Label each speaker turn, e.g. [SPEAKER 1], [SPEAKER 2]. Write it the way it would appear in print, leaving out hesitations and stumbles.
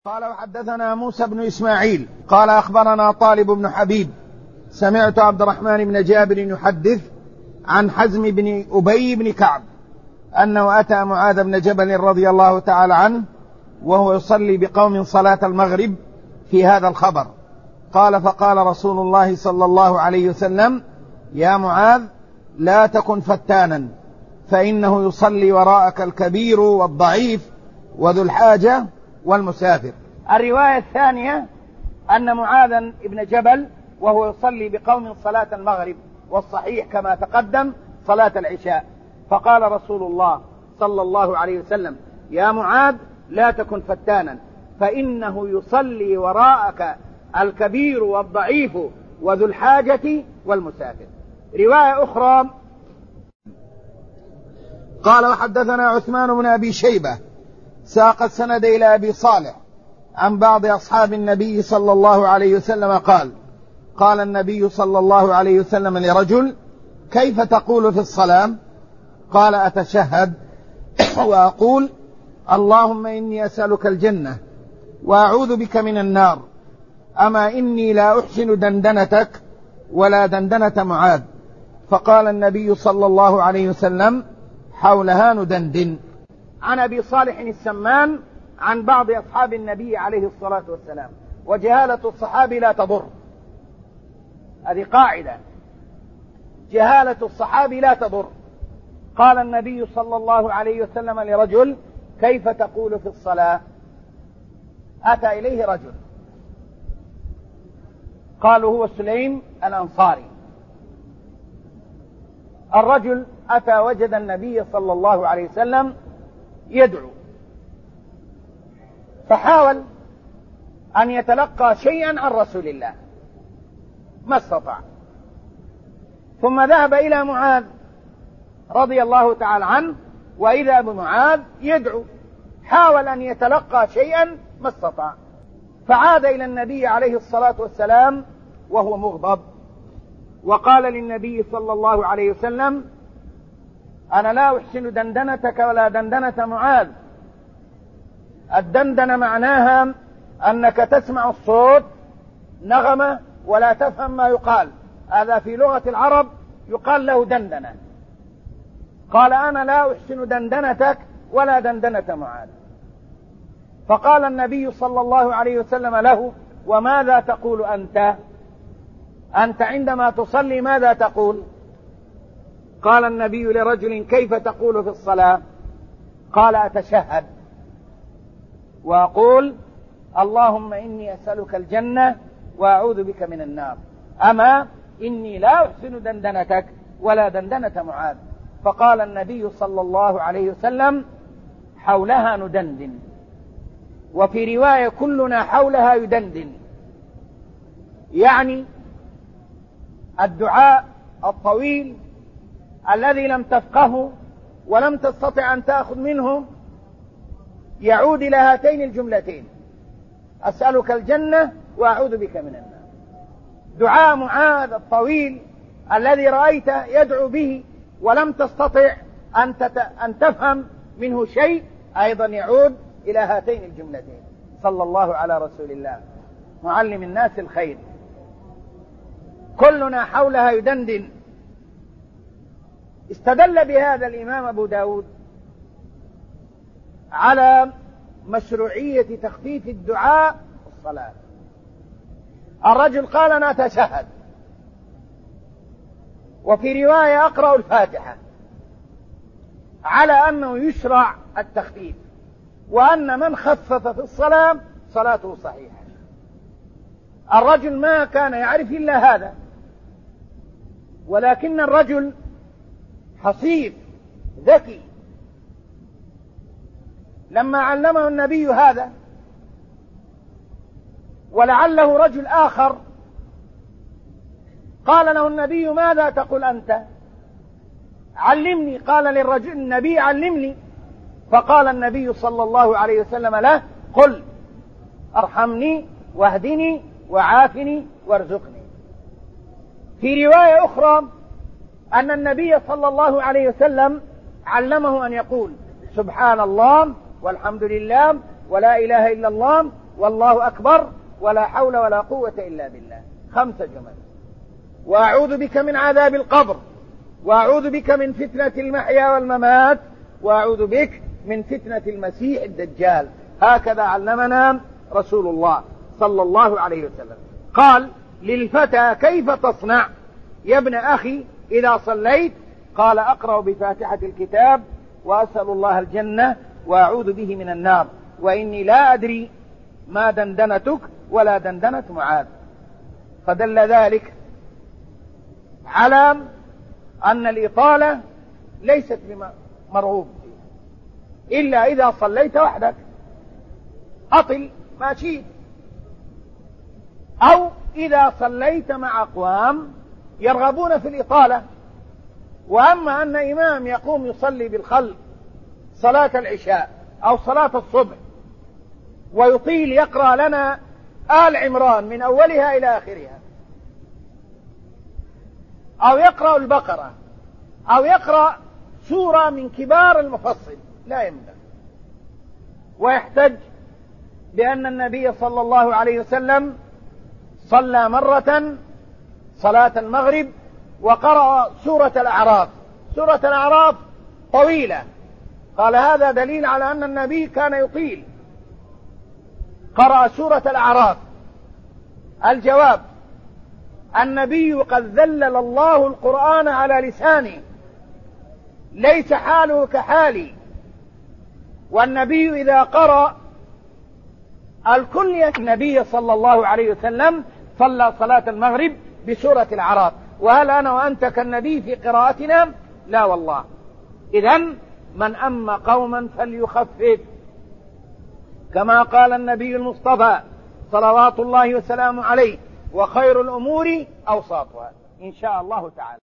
[SPEAKER 1] قال وحدثنا موسى بن إسماعيل قال أخبرنا طالب بن حبيب سمعت عبد الرحمن بن جابر يحدث عن حزم بن أبي بن كعب أنه أتى معاذ بن جبل رضي الله تعالى عنه وهو يصلي بقوم صلاة المغرب في هذا الخبر. قال فقال رسول الله صلى الله عليه وسلم: يا معاذ لا تكن فتانا، فإنه يصلي وراءك الكبير والضعيف وذو الحاجة والمسافر.
[SPEAKER 2] الرواية الثانية أن معاذ بن جبل وهو يصلي بقوم صلاة المغرب، والصحيح كما تقدم صلاة العشاء، فقال رسول الله صلى الله عليه وسلم: يا معاذ لا تكن فتانا، فإنه يصلي وراءك الكبير والضعيف وذو الحاجة والمسافر. رواية أخرى
[SPEAKER 1] قال وحدثنا عثمان بن أبي شيبة ساق السند إلى أبي صالح عن بعض أصحاب النبي صلى الله عليه وسلم قال النبي صلى الله عليه وسلم لرجل: كيف تقول في الصلاة؟ قال: أتشهد وأقول: اللهم إني أسألك الجنة وأعوذ بك من النار، أما إني لا أحسن دندنتك ولا دندنة معاذ. فقال النبي صلى الله عليه وسلم: حولها ندندن.
[SPEAKER 2] عن أبي صالح السمان عن بعض أصحاب النبي عليه الصلاة والسلام، وجهالة الصحابي لا تضر، هذه قاعدة، جهالة الصحابي لا تضر. قال النبي صلى الله عليه وسلم لرجل: كيف تقول في الصلاة؟ أتى إليه رجل قالوا هو سليم الأنصاري. الرجل أتى وجد النبي صلى الله عليه وسلم يدعو، فحاول أن يتلقى شيئا عن رسول الله ما استطاع، ثم ذهب إلى معاذ رضي الله تعالى عنه، وإذا بمعاذ يدعو، حاول أن يتلقى شيئا ما استطاع، فعاد إلى النبي عليه الصلاة والسلام وهو مغضب، وقال للنبي صلى الله عليه وسلم: أنا لا أحسن دندنتك ولا دندنة معاذ. الدندنة معناها أنك تسمع الصوت نغمة ولا تفهم ما يقال، هذا في لغة العرب يقال له دندنة. قال: أنا لا أحسن دندنتك ولا دندنة معاذ. فقال النبي صلى الله عليه وسلم له: وماذا تقول أنت عندما تصلي ماذا تقول؟ قال النبي لرجل: كيف تقول في الصلاة؟ قال: أتشهد وأقول: اللهم إني أسألك الجنة وأعوذ بك من النار، أما إني لا أحسن دندنتك ولا دندنة معاذ. فقال النبي صلى الله عليه وسلم: حولها ندندن. وفي رواية: كلنا حولها يدندن، يعني الدعاء الطويل الذي لم تفقهه ولم تستطع أن تأخذ منه يعود إلى هاتين الجملتين: أسألك الجنة وأعوذ بك من النار. دعاء معاذ الطويل الذي رأيت يدعو به ولم تستطع أن تفهم منه شيء أيضا يعود إلى هاتين الجملتين. صلى الله على رسول الله معلم الناس الخير. كلنا حولها يدندن. استدل بهذا الإمام أبو داود على مشروعية تخفيف الدعاء في الصلاة. الرجل قال: أنا أتشهد، وفي رواية أقرأ الفاتحة، على أنه يشرع التخفيف، وأن من خفف في الصلاة صلاته صحيحة. الرجل ما كان يعرف إلا هذا، ولكن الرجل حصيف ذكي، لما علمه النبي هذا، ولعله رجل آخر قال له النبي: ماذا تقول أنت؟ علمني. قال للرجل النبي: علمني. فقال النبي صلى الله عليه وسلم له: قل ارحمني واهدني وعافني وارزقني. في رواية أخرى أن النبي صلى الله عليه وسلم علمه أن يقول: سبحان الله والحمد لله ولا إله إلا الله والله أكبر ولا حول ولا قوة إلا بالله 5 جمل. وأعوذ بك من عذاب القبر، وأعوذ بك من فتنة المحيا والممات، وأعوذ بك من فتنة المسيح الدجال. هكذا علمنا رسول الله صلى الله عليه وسلم. قال للفتى كيف تصنع يا ابن أخي إذا صليت؟ قال أقرأ بفاتحة الكتاب وأسأل الله الجنة وأعوذ به من النار، وإني لا أدري ما دندنتك ولا دندنة معاذ. فدل ذلك على أن الإطالة ليست بمرغوب إلا إذا صليت وحدك، أطل ما شئت، أو إذا صليت مع أقوام يرغبون في الإطالة. وأما أن إمام يقوم يصلي بالخلق صلاة العشاء أو صلاة الصبح ويطيل يقرأ لنا آل عمران من أولها إلى آخرها، أو يقرأ البقرة، أو يقرأ سورة من كبار المفصل، لا ينبغي. ويحتج بأن النبي صلى الله عليه وسلم صلى مرة صلاة المغرب وقرأ سورة الأعراف. سورة الأعراف طويلة، قال هذا دليل على أن النبي كان يطيل. قرأ سورة الأعراف. الجواب: النبي قد ذلل الله القرآن على لسانه، ليس حاله كحالي. والنبي إذا قرأ الكل، النبي صلى الله عليه وسلم صلى صلاة المغرب بسورة الأعراف. وهل أنا وأنت كالنبي في قراءتنا؟ لا والله. إذن من أما قوما فليخفف، كما قال النبي المصطفى صلوات الله وسلامه عليه: وخير الأمور أوساطها. إن شاء الله تعالى.